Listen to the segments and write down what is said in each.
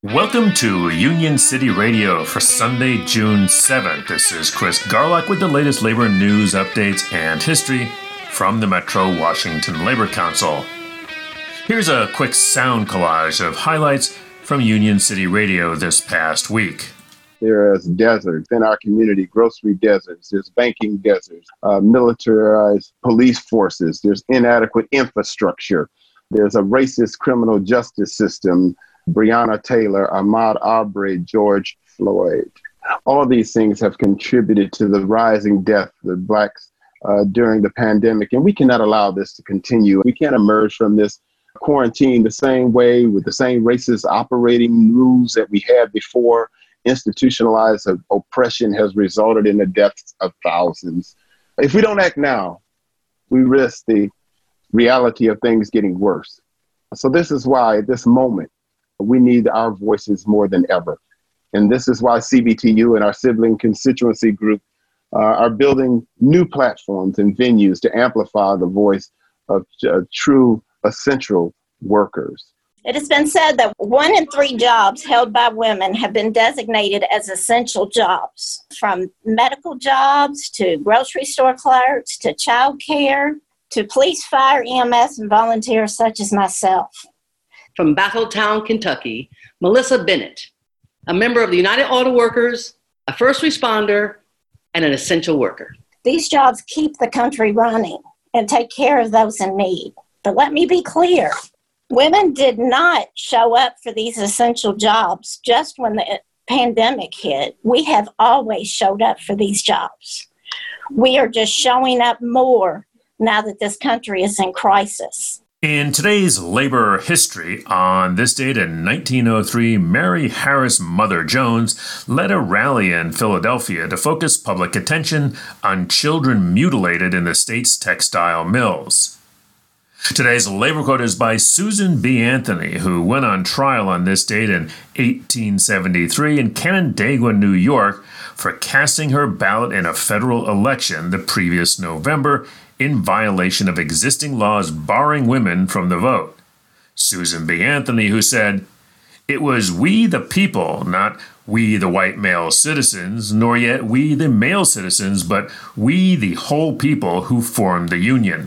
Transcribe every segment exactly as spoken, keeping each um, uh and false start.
Welcome to Union City Radio for Sunday, June seventh. This is Chris Garlock with the latest labor news, updates, and history from the Metro Washington Labor Council. Here's a quick sound collage of highlights from Union City Radio this past week. There is deserts in our community, grocery deserts, there's banking deserts, uh, militarized police forces, there's inadequate infrastructure, there's a racist criminal justice system, Breonna Taylor, Ahmaud Arbery, George Floyd. All these things have contributed to the rising death of Blacks uh, during the pandemic, and we cannot allow this to continue. We can't emerge from this quarantine the same way with the same racist operating rules that we had before. Institutionalized oppression has resulted in the deaths of thousands. If we don't act now, we risk the reality of things getting worse. So this is why at this moment, we need our voices more than ever. And this is why C B T U and our sibling constituency group uh, are building new platforms and venues to amplify the voice of uh, true essential workers. It has been said that one in three jobs held by women have been designated as essential jobs, from medical jobs to grocery store clerks to child care to police, fire, E M S, and volunteers such as myself. From Battletown, Kentucky, Melissa Bennett, a member of the United Auto Workers, a first responder, and an essential worker. These jobs keep the country running and take care of those in need. But let me be clear. Women did not show up for these essential jobs just when the pandemic hit. We have always showed up for these jobs. We are just showing up more now that this country is in crisis. In today's labor history, on this date in nineteen oh three, Mary Harris Mother Jones led a rally in Philadelphia to focus public attention on children mutilated in the state's textile mills. Today's labor quote is by Susan B. Anthony, who went on trial on this date in eighteen seventy-three in Canandaigua, New York, for casting her ballot in a federal election the previous November in violation of existing laws barring women from the vote. Susan B. Anthony, who said, "It was we the people, not we the white male citizens, nor yet we the male citizens, but we the whole people who formed the Union."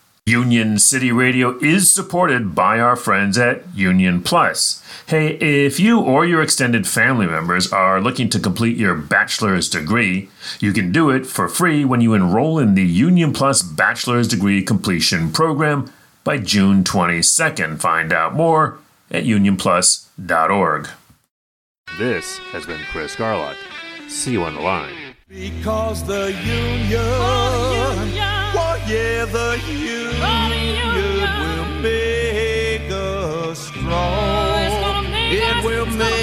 Union City Radio is supported by our friends at Union Plus. Hey, if you or your extended family members are looking to complete your bachelor's degree, you can do it for free when you enroll in the Union Plus Bachelor's Degree Completion Program by June twenty-second. Find out more at union plus dot org. This has been Chris Garlock. See you on the line. Because the union, oh, the union. Oh, yeah, the union, oh, the union will make us strong. Oh, it's gonna make it us will strong. Make